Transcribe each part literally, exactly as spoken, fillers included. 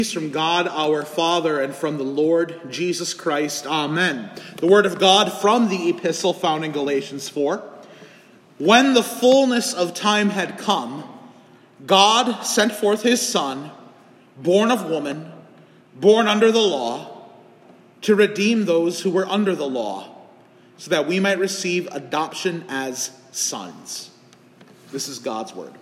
From God our Father and from the Lord Jesus Christ. Amen. The word of God from the epistle found in Galatians four. When the fullness of time had come, God sent forth his Son, born of woman, born under the law, to redeem those who were under the law, so that we might receive adoption as sons. This is God's word.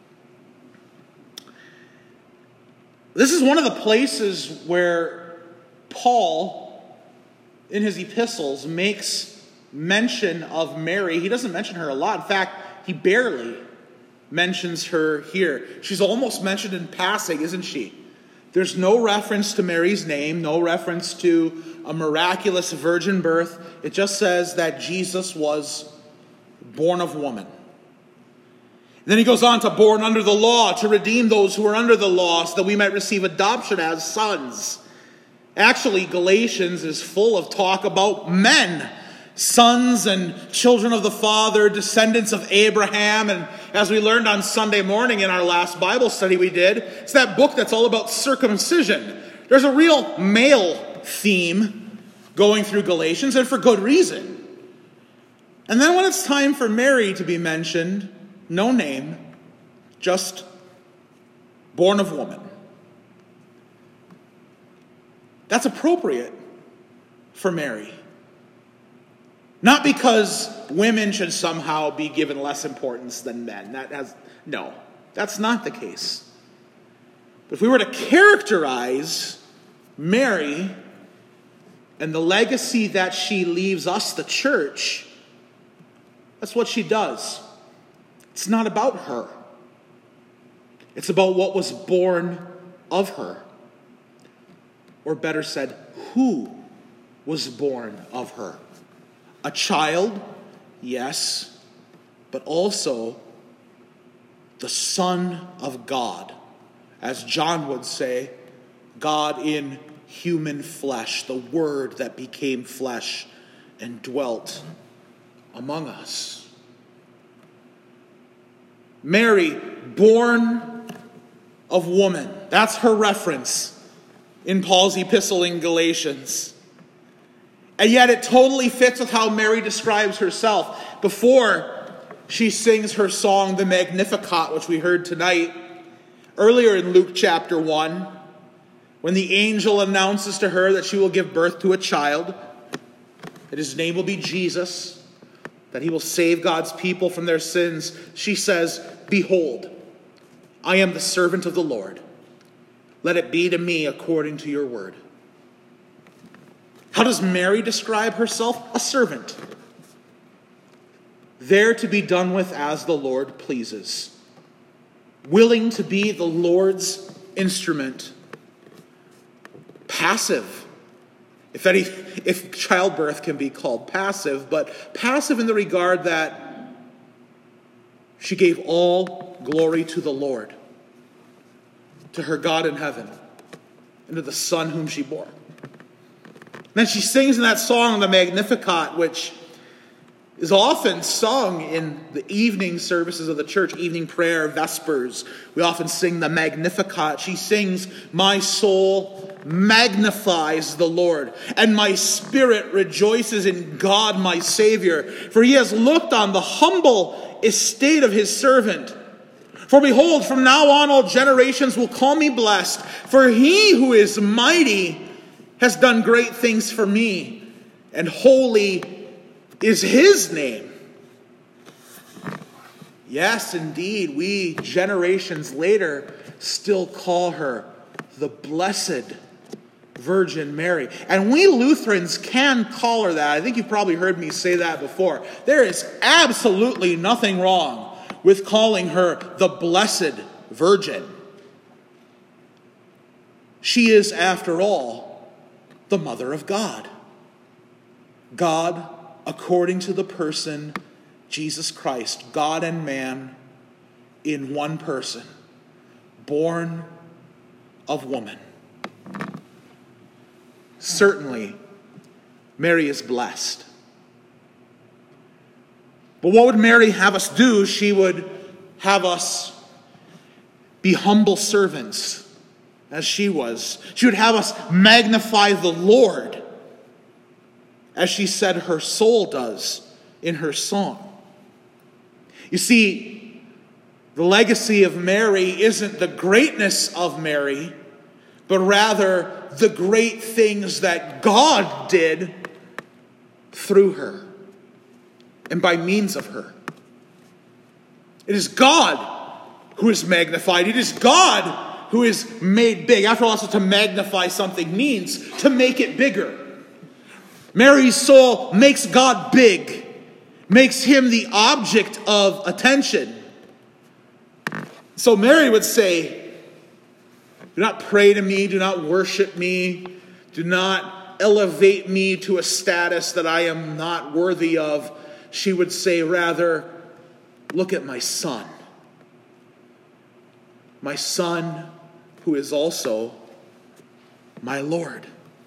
This is one of the places where Paul, in his epistles, makes mention of Mary. He doesn't mention her a lot. In fact, he barely mentions her here. She's almost mentioned in passing, isn't she? There's no reference to Mary's name, no reference to a miraculous virgin birth. It just says that Jesus was born of woman. Then he goes on to born under the law, to redeem those who are under the law, so that we might receive adoption as sons. Actually, Galatians is full of talk about men, sons and children of the Father, descendants of Abraham. And as we learned on Sunday morning in our last Bible study we did, it's that book that's all about circumcision. There's a real male theme going through Galatians, and for good reason. And then when it's time for Mary to be mentioned, no name, just born of woman. That's appropriate for Mary. Not because women should somehow be given less importance than men. That has no, that's not the case. But if we were to characterize Mary and the legacy that she leaves us, the church, that's what she does. It's not about her. It's about what was born of her. Or better said, who was born of her. A child, yes, but also the Son of God. As John would say, God in human flesh, the Word that became flesh and dwelt among us. Mary, born of woman. That's her reference in Paul's epistle in Galatians. And yet it totally fits with how Mary describes herself. Before she sings her song, the Magnificat, which we heard tonight, earlier in Luke chapter one, when the angel announces to her that she will give birth to a child, that his name will be Jesus, that he will save God's people from their sins, she says, "Behold, I am the servant of the Lord. Let it be to me according to your word." How does Mary describe herself? A servant. There to be done with as the Lord pleases. Willing to be the Lord's instrument. Passive. If any, if childbirth can be called passive, but passive in the regard that she gave all glory to the Lord, to her God in heaven, and to the Son whom she bore. And then she sings in that song, the Magnificat, which is often sung in the evening services of the church, evening prayer, Vespers. We often sing the Magnificat. She sings, "My soul magnifies the Lord, and my spirit rejoices in God my Savior, for he has looked on the humble estate of his servant. For behold, from now on all generations will call me blessed, for he who is mighty has done great things for me, and holy is his name." Yes, indeed, we generations later still call her the Blessed Virgin Mary. And we Lutherans can call her that. I think you've probably heard me say that before. There is absolutely nothing wrong with calling her the Blessed Virgin. She is, after all, the Mother of God. God, according to the person Jesus Christ, God and man in one person, born of woman. Certainly, Mary is blessed. But what would Mary have us do? She would have us be humble servants as she was. She would have us magnify the Lord, as she said her soul does in her song. You see, the legacy of Mary isn't the greatness of Mary, but rather the great things that God did through her and by means of her. It is God who is magnified. It is God who is made big. After all, that's what to magnify something means, to make it bigger. Mary's soul makes God big, makes him the object of attention. So Mary would say, do not pray to me, do not worship me, do not elevate me to a status that I am not worthy of. She would say, rather, look at my son. My son, who is also my Lord.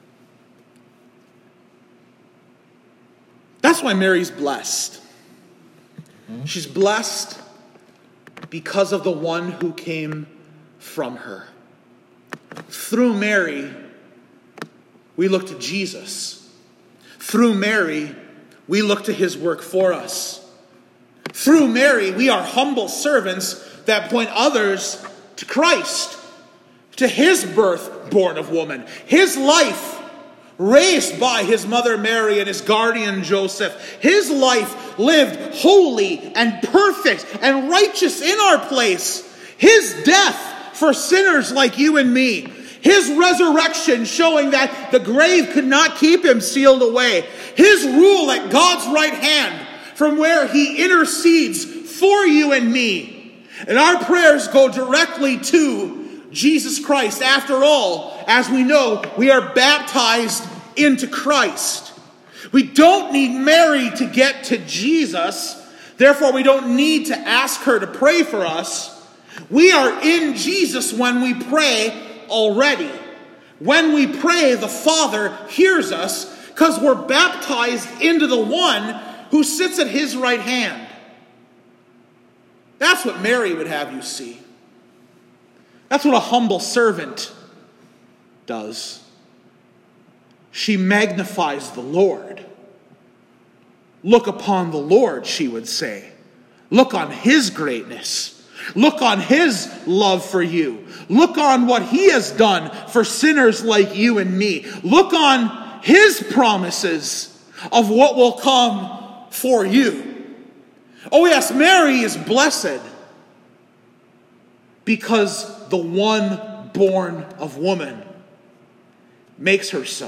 That's why Mary's blessed. She's blessed because of the one who came from her. Through Mary, we look to Jesus. Through Mary, we look to his work for us. Through Mary, we are humble servants that point others to Christ, to his birth born of woman, his life raised by his mother Mary and his guardian Joseph, his life lived holy and perfect and righteous in our place, his death for sinners like you and me, his resurrection showing that the grave could not keep him sealed away, his rule at God's right hand from where he intercedes for you and me. And our prayers go directly to Jesus Christ. After all, as we know, we are baptized into Christ. We don't need Mary to get to Jesus. Therefore, we don't need to ask her to pray for us. We are in Jesus when we pray already. When we pray, the Father hears us because we're baptized into the one who sits at his right hand. That's what Mary would have you see. That's what a humble servant does. She magnifies the Lord. Look upon the Lord, she would say. Look on his greatness. Look on his love for you. Look on what he has done for sinners like you and me. Look on his promises of what will come for you. Oh yes, Mary is blessed because the one born of woman makes her so.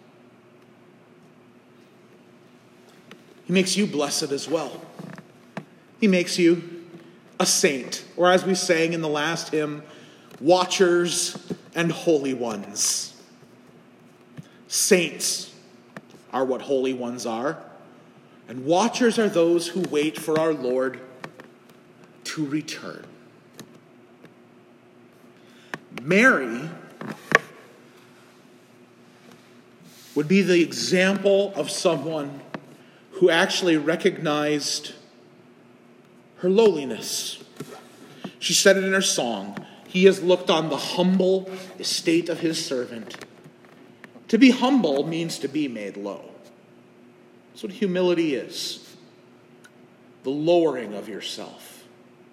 He makes you blessed as well. He makes you a saint, or as we sang in the last hymn, watchers and holy ones. Saints are what holy ones are, and watchers are those who wait for our Lord to return. Mary would be the example of someone who actually recognized her lowliness. She said it in her song, "He has looked on the humble estate of his servant." To be humble means to be made low. That's what humility is. The lowering of yourself.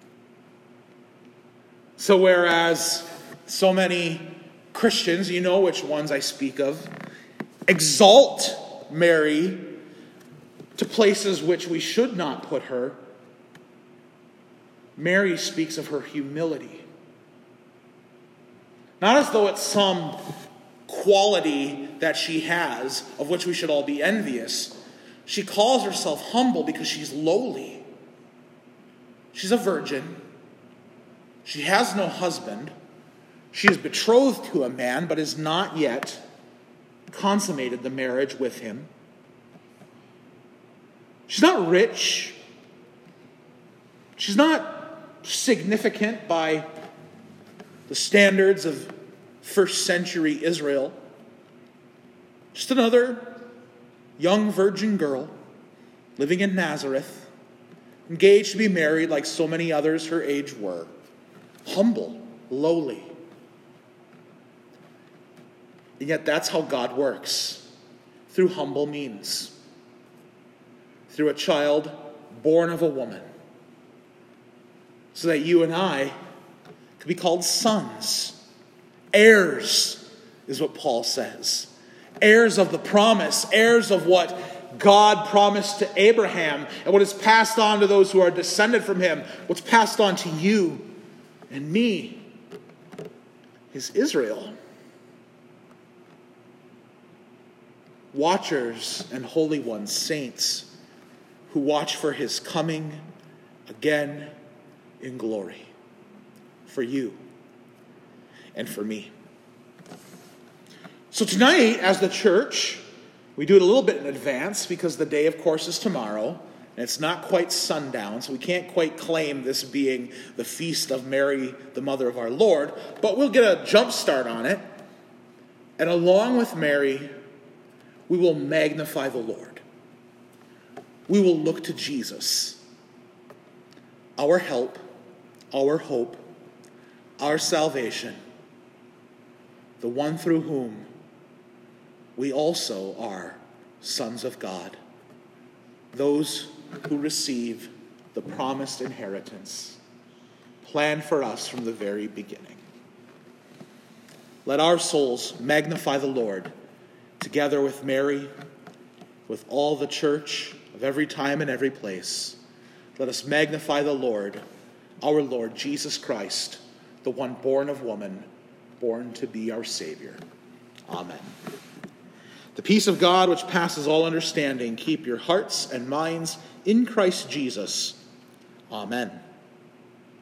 So whereas so many Christians, you know which ones I speak of, exalt Mary to places which we should not put her, Mary speaks of her humility. Not as though it's some quality that she has of which we should all be envious. She calls herself humble because she's lowly. She's a virgin. She has no husband. She is betrothed to a man, but has not yet consummated the marriage with him. She's not rich. She's not significant by the standards of first century Israel. Just another young virgin girl living in Nazareth, engaged to be married like so many others her age were. Humble, lowly. And yet that's how God works, through humble means, through a child born of a woman, so that you and I could be called sons. Heirs is what Paul says. Heirs of the promise, heirs of what God promised to Abraham, and what is passed on to those who are descended from him, what's passed on to you and me, is Israel. Watchers and holy ones, saints, who watch for his coming again in glory, for you and for me. So tonight, as the church, we do it a little bit in advance because the day, of course, is tomorrow, and it's not quite sundown, so we can't quite claim this being the feast of Mary, the mother of our Lord, but we'll get a jump start on it, and along with Mary, we will magnify the Lord. We will look to Jesus, our help, our hope, our salvation, the one through whom we also are sons of God, those who receive the promised inheritance planned for us from the very beginning. Let our souls magnify the Lord together with Mary, with all the church of every time and every place. Let us magnify the Lord, our Lord Jesus Christ, the one born of woman, born to be our Savior. Amen. The peace of God, which passes all understanding, keep your hearts and minds in Christ Jesus. Amen.